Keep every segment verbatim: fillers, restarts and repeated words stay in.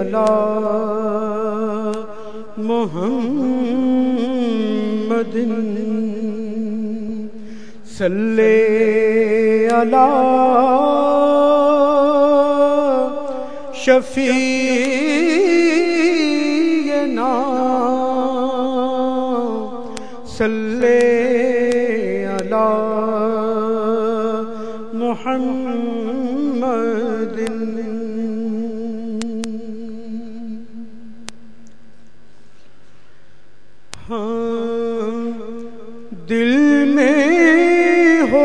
علی محمد صلی علی شفیعنا صلی علی محمد. ہاں دل میں ہو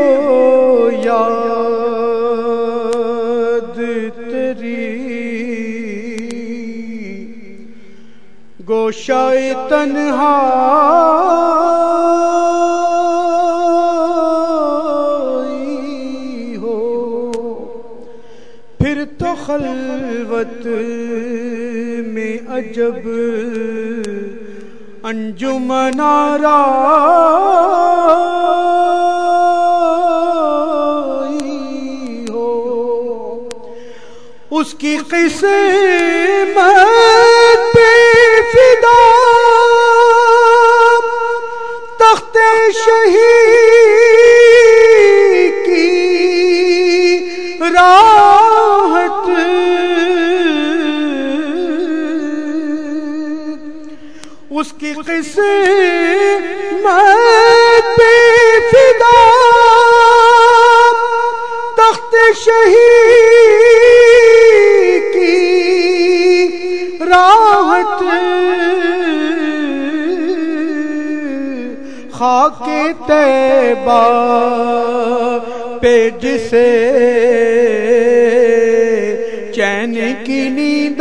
یاد تیری گوشائے تنہائی ہو پھر تو خلوت میں عجب انجمن آرائی ہو اس کی قسمت پہ فدا تخت شہی کی راحت اس کی قسمت پہ فدا تخت شہی کی راحت خاک طیبہ پہ جسے چین کی نیند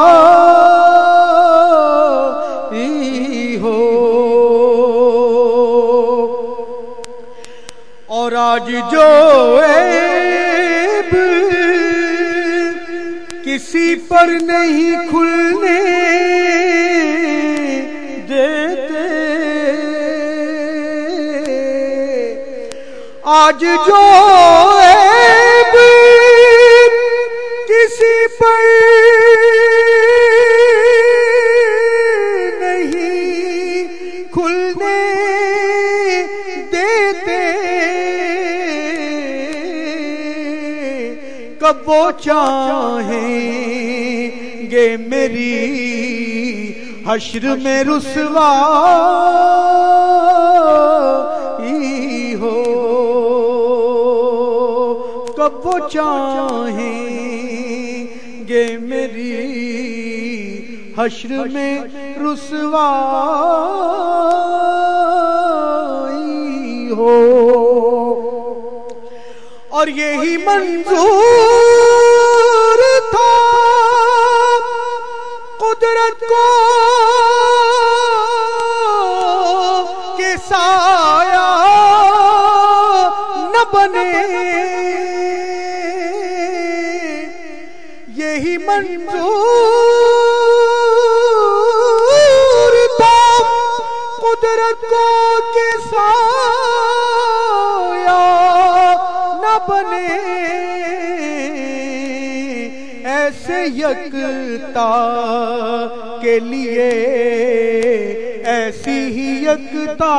اور آج جو عیب کسی پر نہیں کھلنے دیتے آج جو عیب کسی پر نہیں کھلنے دیتے کب وہ چاہیں گے میری حشر میں رسوائی ہو کب وہ چاہیں گے میری حشر میں رسوائی ہو اور یہی منظور تھا قدرت کو کہ سایہ نہ بنے یہی منظور تھا قدرت کو کہ سایہ نہ بنے ایسے یکتا کے لیے ایسی ہی یکتا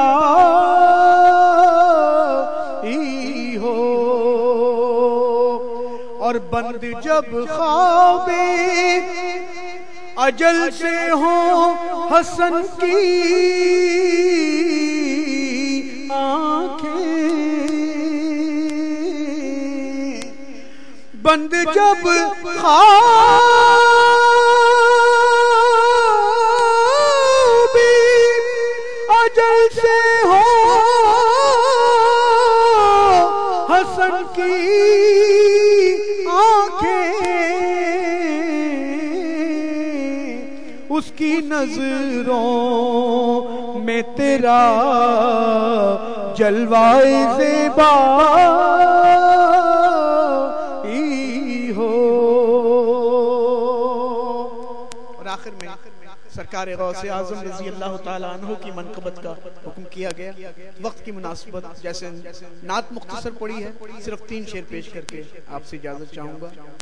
ہو اور بند جب خواب اجل سے ہوں حسن کی آنکھیں بند جب خواب اجل سے ہو حسن کی آنکھیں اس کی نظروں میں تیرا جلوائے زیبا سرکار غوث اعظم رضی اللہ تعالیٰ عنہ کی منقبت کا حکم کیا گیا. وقت کی مناسبت جیسے نعت مختصر پڑی ہے صرف تین شعر پیش کر کے آپ سے اجازت چاہوں گا.